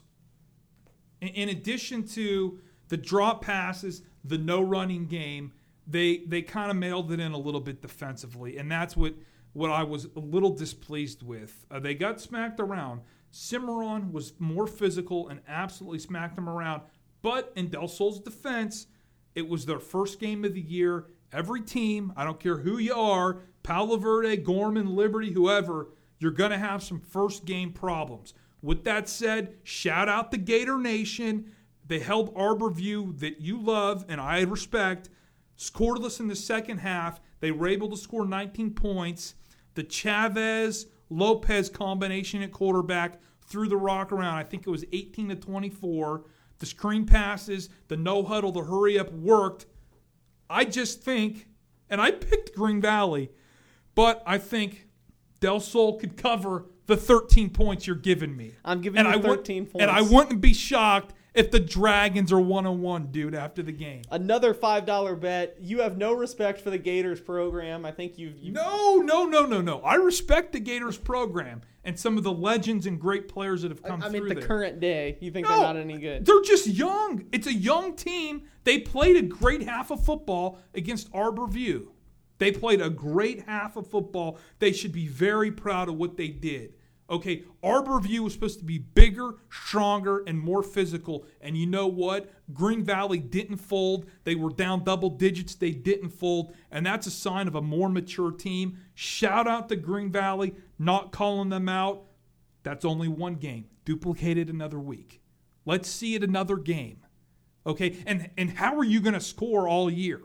In addition to the drop passes, the no running game, they kind of mailed it in a little bit defensively, and that's what I was a little displeased with. They got smacked around. Cimarron was more physical and absolutely smacked them around. But in Del Sol's defense, it was their first game of the year. Every team, I don't care who you are, Palo Verde, Gorman, Liberty, whoever, you're going to have some first game problems. With that said, shout out the Gator Nation. They held Arborview, that you love and I respect, scoreless in the second half. They were able to score 19 points. The Chavez-Lopez combination at quarterback threw the rock around. I think it was 18-24. The screen passes, the no-huddle, the hurry-up worked. I just think, and I picked Green Valley, but I think Del Sol could cover the 13 points you're giving me. I'm giving you 13 points. And I wouldn't be shocked if the Dragons are 1-1, dude, after the game. Another $5 bet. You have no respect for the Gators program. I think you've... No. I respect the Gators program and some of the legends and great players that have come through there. I mean, the current day, you think they're not any good. They're just young. It's a young team. They played a great half of football against Arborview. They played a great half of football. They should be very proud of what they did. Okay, Arborview was supposed to be bigger, stronger, and more physical. And you know what? Green Valley didn't fold. They were down double digits. They didn't fold. And that's a sign of a more mature team. Shout out to Green Valley, not calling them out. That's only one game. Duplicate it another week. Let's see it another game. Okay, and how are you going to score all year?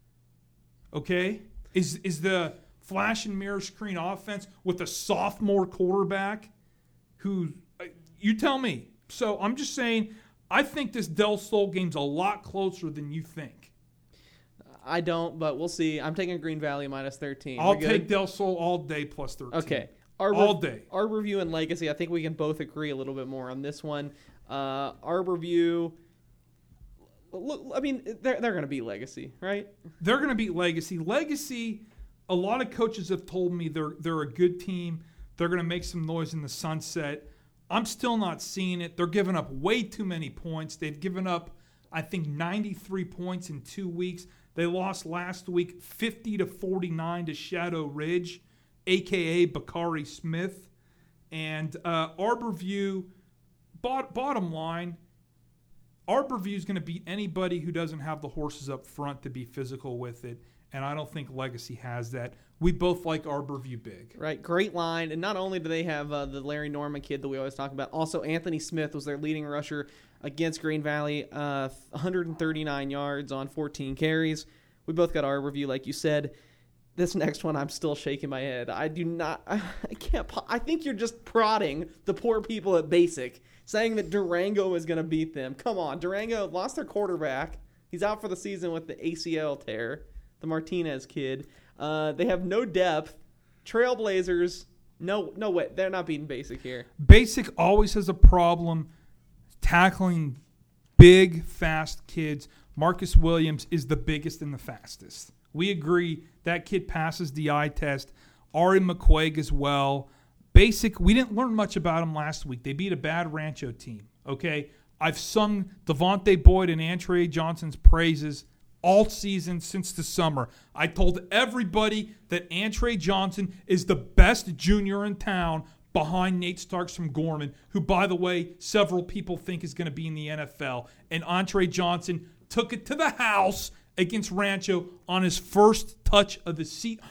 Okay, is the flash and mirror screen offense with a sophomore quarterback who, you tell me. So I'm just saying, I think this Del Sol game's a lot closer than you think. I don't, but we'll see. I'm taking Green Valley minus 13. I'll take Del Sol all day plus 13. Okay. All day. Arborview and Legacy, I think we can both agree a little bit more on this one. Arborview, look, I mean, they're going to beat Legacy, right? They're going to beat Legacy. Legacy, a lot of coaches have told me they're a good team. They're going to make some noise in the sunset. I'm still not seeing it. They're giving up way too many points. They've given up, I think, 93 points in 2 weeks. They lost last week 50-49 to Shadow Ridge, a.k.a. Bakari Smith. And Arborview, bottom line, Arborview is going to beat anybody who doesn't have the horses up front to be physical with it. And I don't think Legacy has that. we both like Arborview big. Right, great line. And not only do they have the Larry Norman kid that we always talk about, also Anthony Smith was their leading rusher against Green Valley, 139 yards on 14 carries. We both got Arborview, like you said. This next one, I'm still shaking my head. I think you're just prodding the poor people at Basic, saying that Durango is going to beat them. Come on, Durango lost their quarterback. He's out for the season with the ACL tear, the Martinez kid. They have no depth. Trailblazers, no way. They're not beating Basic here. Basic always has a problem tackling big, fast kids. Marcus Williams is the biggest and the fastest. We agree that kid passes the eye test. Ari McQuaig as well. Basic, we didn't learn much about him last week. They beat a bad Rancho team, okay? I've sung Devontae Boyd and Antre Johnson's praises all season since the summer. I told everybody that Antre Johnson is the best junior in town behind Nate Starks from Gorman, who, by the way, several people think is going to be in the NFL. And Antre Johnson took it to the house against Rancho on his first touch of the season.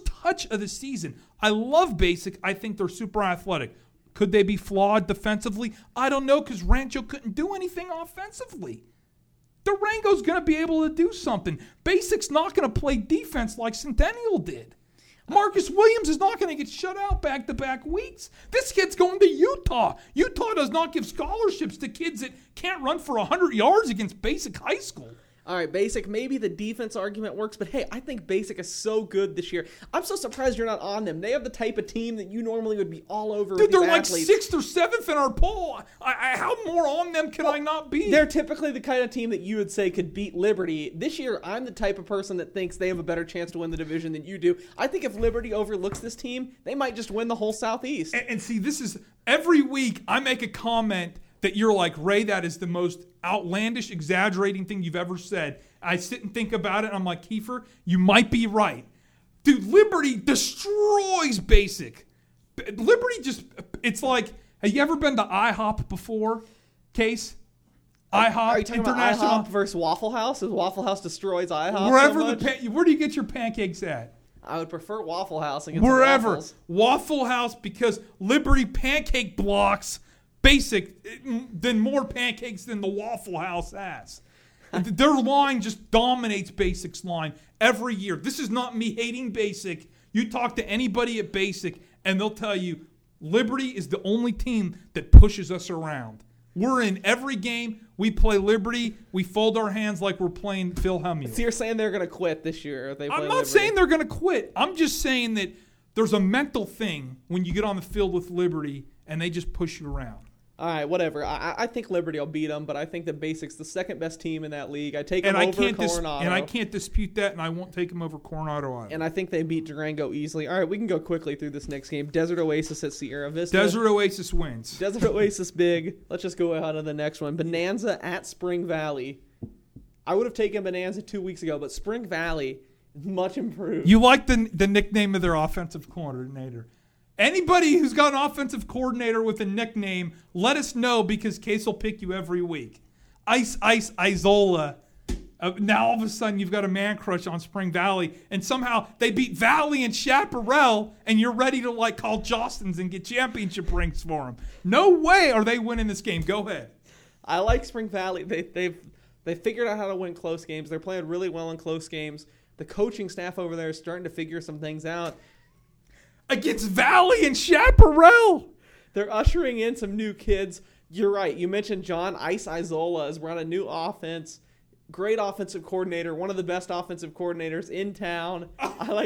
I love Basic. I think they're super athletic. Could they be flawed defensively? I don't know, because Rancho couldn't do anything offensively. Durango's going to be able to do something. Basic's not going to play defense like Centennial did. Marcus Williams is not going to get shut out back-to-back weeks. This kid's going to Utah. Utah does not give scholarships to kids that can't run for 100 yards against Basic High School. All right, Basic, maybe the defense argument works, but hey, I think Basic is so good this year. I'm so surprised you're not on them. They have the type of team that you normally would be all over. Dude, they're like athletes. 6th or 7th in our poll. How more on them can I not be? They're typically the kind of team that you would say could beat Liberty. This year, I'm the type of person that thinks they have a better chance to win the division than you do. I think if Liberty overlooks this team, they might just win the whole Southeast. And see, this is every week I make a comment that you're like, Ray, that is the most outlandish, exaggerating thing you've ever said. I sit and think about it, and I'm like, Kiefer, you might be right. Dude, Liberty destroys Basic. Liberty just, it's like, have you ever been to IHOP before, Case? IHOP, Are you talking International. about IHOP versus Waffle House? As Waffle House destroys IHOP Wherever so much? where do you get your pancakes at? I would prefer Waffle House against Wherever. Waffles. Waffle House, because Liberty pancake blocks Basic than more pancakes than the Waffle House has. Their line just dominates Basic's line every year. This is not me hating Basic. You talk to anybody at Basic, and they'll tell you Liberty is the only team that pushes us around. We're in every game. We play Liberty. We fold our hands like we're playing Phil Hellmuth. So you're saying they're going to quit this year if they play I'm not Liberty? saying they're going to quit. I'm just saying that there's a mental thing when you get on the field with Liberty, and they just push you around. All right, whatever. I think Liberty will beat them, but I think that Basic's the second best team in that league. I take them over Coronado. And I can't dispute that, and I won't take them over Coronado either. And I think they beat Durango easily. All right, we can go quickly through this next game. Desert Oasis at Sierra Vista. Desert Oasis wins. Desert Oasis big. Let's just go ahead to the next one. Bonanza at Spring Valley. I would have taken Bonanza 2 weeks ago, but Spring Valley is much improved. You like the nickname of their offensive coordinator. Anybody who's got an offensive coordinator with a nickname, let us know, because Case will pick you every week. Ice Isola. Now all of a sudden you've got a man crush on Spring Valley, and somehow they beat Valley and Chaparral, and you're ready to like call Jostens and get championship rings for them. No way are they winning this game. Go ahead. I like Spring Valley. They figured out how to win close games. They're playing really well in close games. The coaching staff over there is starting to figure some things out. Against Valley and Chaparral. They're ushering in some new kids. You're right. You mentioned John Ice Isola is running a new offense. Great offensive coordinator. One of the best offensive coordinators in town. Are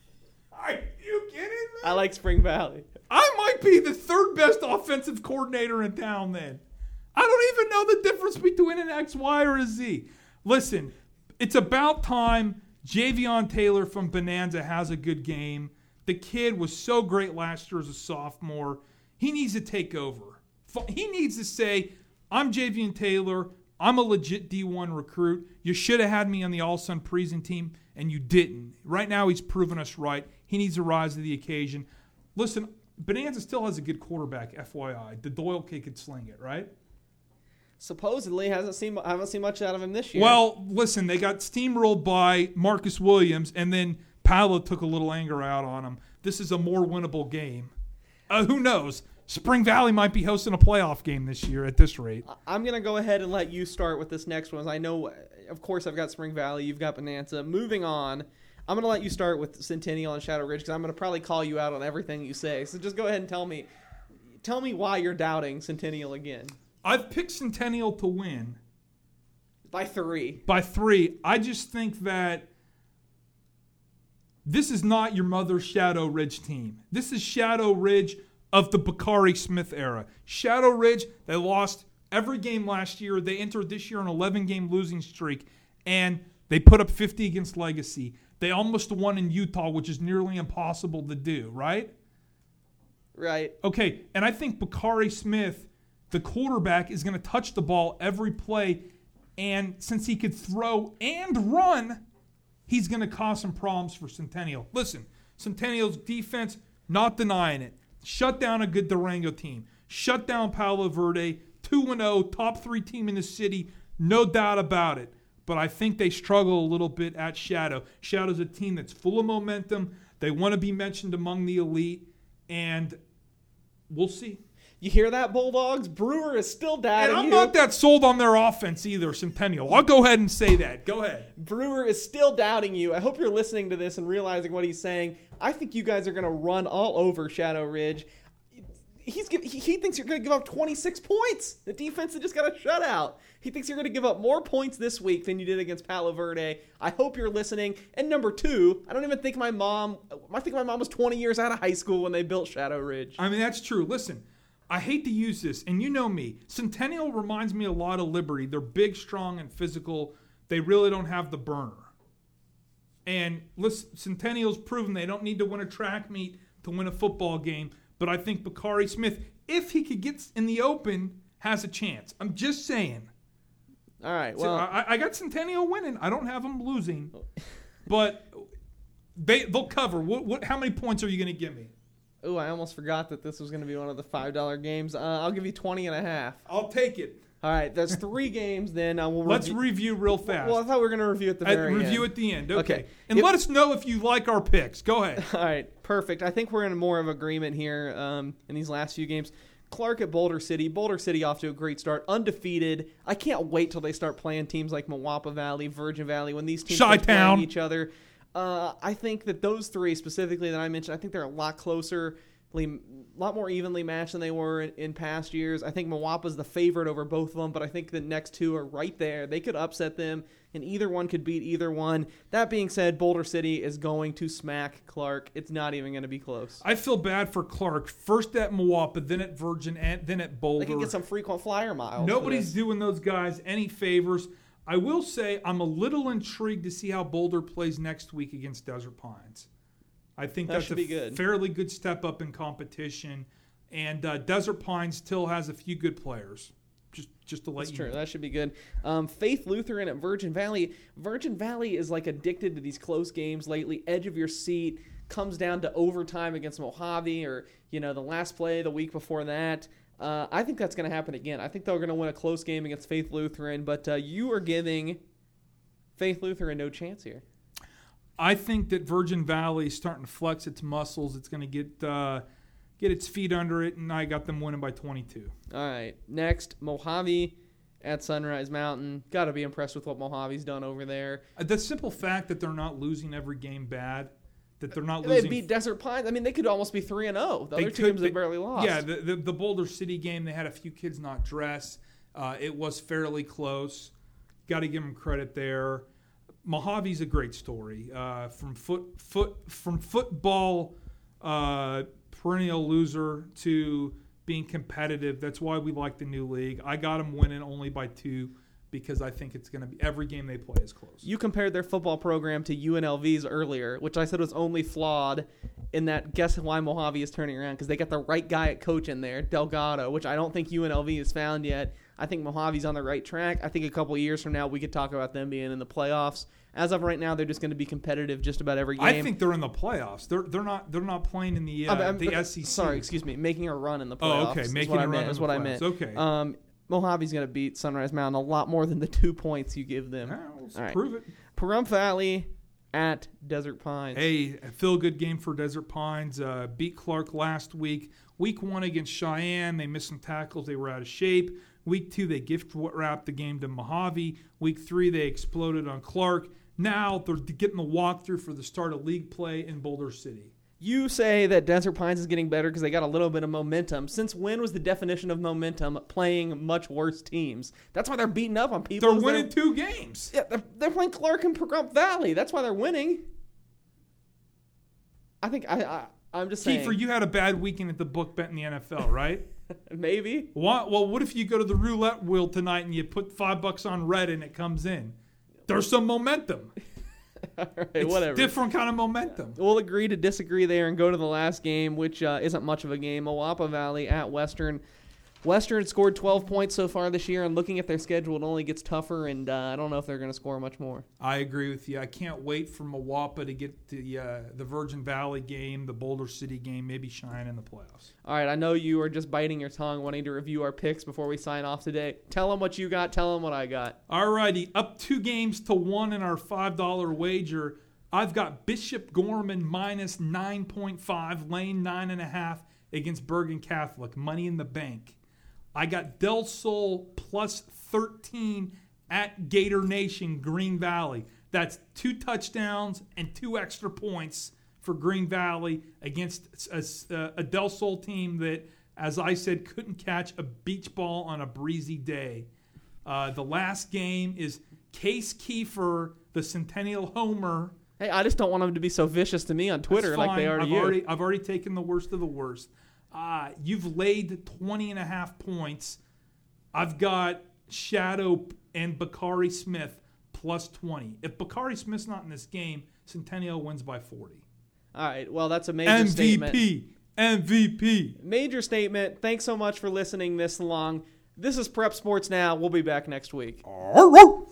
you kidding me? I like Spring Valley. I might be the third best offensive coordinator in town then. I don't even know the difference between an X, Y, or a Z. Listen, it's about time Javion Taylor from Bonanza has a good game. The kid was so great last year as a sophomore. He needs to take over. He needs to say, I'm Javion Taylor. I'm a legit D1 recruit. You should have had me on the All-Sun Prezen team, and you didn't. Right now, he's proven us right. He needs to rise to the occasion. Listen, Bonanza still has a good quarterback, FYI. The Doyle kid could sling it, right? Supposedly, haven't seen much out of him this year. Well, listen, they got steamrolled by Marcus Williams, and then Palo took a little anger out on them. This is a more winnable game. Who knows? Spring Valley might be hosting a playoff game this year at this rate. I'm going to go ahead and let you start with this next one. I know, of course, I've got Spring Valley. You've got Bonanza. Moving on, I'm going to let you start with Centennial and Shadow Ridge because I'm going to probably call you out on everything you say. So just go ahead and tell me why you're doubting Centennial again. I've picked Centennial to win. By 3. By 3. I just think that this is not your mother's Shadow Ridge team. This is Shadow Ridge of the Bakari Smith era. Shadow Ridge, they lost every game last year. They entered this year an 11-game losing streak, and they put up 50 against Legacy. They almost won in Utah, which is nearly impossible to do, right? Right. Okay, and I think Bakari Smith, the quarterback, is going to touch the ball every play, and since he could throw and run, he's going to cause some problems for Centennial. Listen, Centennial's defense, not denying it. Shut down a good Durango team. Shut down Palo Verde. 2-0, top 3 team in the city. No doubt about it. But I think they struggle a little bit at Shadow. Shadow's a team that's full of momentum. They want to be mentioned among the elite. And we'll see. You hear that, Bulldogs? Brewer is still doubting And I'm you. not that sold on their offense either, Centennial. I'll go ahead and say that. Go ahead. Brewer is still doubting you. I hope you're listening to this and realizing what he's saying. I think you guys are going to run all over Shadow Ridge. He thinks you're going to give up 26 points. The defense that just got a shutout. He thinks you're going to give up more points this week than you did against Palo Verde. I hope you're listening. And number 2, I don't even think my mom was 20 years out of high school when they built Shadow Ridge. I mean, that's true. Listen, I hate to use this, and you know me. Centennial reminds me a lot of Liberty. They're big, strong, and physical. They really don't have the burner. And listen, Centennial's proven they don't need to win a track meet to win a football game. But I think Bakari Smith, if he could get in the open, has a chance. I'm just saying. All right, So well. I got Centennial winning. I don't have them losing. But they'll cover. How many points are you going to give me? Ooh, I almost forgot that this was going to be one of the $5 games. I'll give you 20.5. I'll take it. All right, that's 3 games then. Let's review real fast. Well, I thought we were going to review at the very end. Review at the end. Okay. And If- let us know if you like our picks. Go ahead. All right, perfect. I think we're in more of agreement here in these last few games. Clark at Boulder City. Boulder City off to a great start. Undefeated. I can't wait till they start playing teams like Moapa Valley, Virgin Valley, when these teams start playing each other. I think that those 3 specifically that I mentioned, I think they're a lot closer, a lot more evenly matched than they were in past years. I think Moapa's the favorite over both of them, but I think the next 2 are right there. They could upset them, and either one could beat either one. That being said, Boulder City is going to smack Clark. It's not even going to be close. I feel bad for Clark. First at Moapa, then at Virgin, and then at Boulder. They can get some frequent flyer miles. Nobody's doing those guys any favors. I will say I'm a little intrigued to see how Boulder plays next week against Desert Pines. I think that's a fairly good step up in competition. And Desert Pines still has a few good players. Just to let you know. That's true. That should be good. Faith Lutheran at Virgin Valley. Virgin Valley is like addicted to these close games lately. Edge of your seat. Comes down to overtime against Mojave or, the last play the week before that. I think that's going to happen again. I think they're going to win a close game against Faith Lutheran. But you are giving Faith Lutheran no chance here. I think that Virgin Valley is starting to flex its muscles. It's going to get its feet under it, and I got them winning by 22. All right. Next, Mojave at Sunrise Mountain. Got to be impressed with what Mojave's done over there. The simple fact that they're not losing every game bad, that they're not losing. They beat Desert Pines. I mean, they could almost be 3-0. The other two teams have barely lost. Yeah, the Boulder City game, they had a few kids not dress. It was fairly close. Got to give them credit there. Mojave's a great story. From football perennial loser to being competitive. That's why we like the new league. I got them winning only by 2 because I think it's going to be every game they play is close. You compared their football program to UNLV's earlier, which I said was only flawed in that guess why Mojave is turning around, because they got the right guy at coach in there, Delgado, which I don't think UNLV has found yet. I think Mojave's on the right track. I think a couple of years from now we could talk about them being in the playoffs. As of right now, they're just going to be competitive just about every game. I think they're in the playoffs. They're not playing in the SEC. Sorry, excuse me, making a run in the playoffs. Oh, okay, making a run is what I meant. Okay. Mojave's going to beat Sunrise Mountain a lot more than the 2 points you give them. Yeah, let's prove it. Pahrump Valley at Desert Pines. Hey, a feel-good game for Desert Pines. Beat Clark last week. Week 1 against Cheyenne, they missed some tackles. They were out of shape. Week 2, they gift-wrapped the game to Mojave. Week 3, they exploded on Clark. Now they're getting the walkthrough for the start of league play in Boulder City. You say that Desert Pines is getting better because they got a little bit of momentum. Since when was the definition of momentum playing much worse teams? That's why they're beating up on people. They're winning 2 games. Yeah, they're playing Clark and Pahrump Valley. That's why they're winning. I think I'm just saying. Kiefer, you had a bad weekend at the book bet in the NFL, right? Maybe. What if you go to the roulette wheel tonight and you put $5 on red and it comes in? There's some momentum. All right, it's whatever. Different kind of momentum. We'll agree to disagree there and go to the last game, which isn't much of a game. Moapa Valley at Western. Western scored 12 points so far this year, and looking at their schedule, it only gets tougher, and I don't know if they're going to score much more. I agree with you. I can't wait for Moapa to get the Virgin Valley game, the Boulder City game, maybe Cheyenne in the playoffs. All right, I know you are just biting your tongue wanting to review our picks before we sign off today. Tell them what you got. Tell them what I got. All righty. Up 2 games to 1 in our $5 wager. I've got Bishop Gorman minus 9.5, laying 9.5 against Bergen Catholic. Money in the bank. I got Del Sol plus 13 at Gator Nation, Green Valley. That's 2 touchdowns and 2 extra points for Green Valley against a Del Sol team that, as I said, couldn't catch a beach ball on a breezy day. The last game is Case Kiefer, the Centennial Homer. Hey, I just don't want them to be so vicious to me on Twitter like they are to you. I've already taken the worst of the worst. You've laid 20.5 points. I've got Shadow and Bakari Smith plus 20. If Bakari Smith's not in this game, Centennial wins by 40. All right, well, that's a major statement. MVP. Major statement. Thanks so much for listening this long. This is Prep Sports Now. We'll be back next week. All right.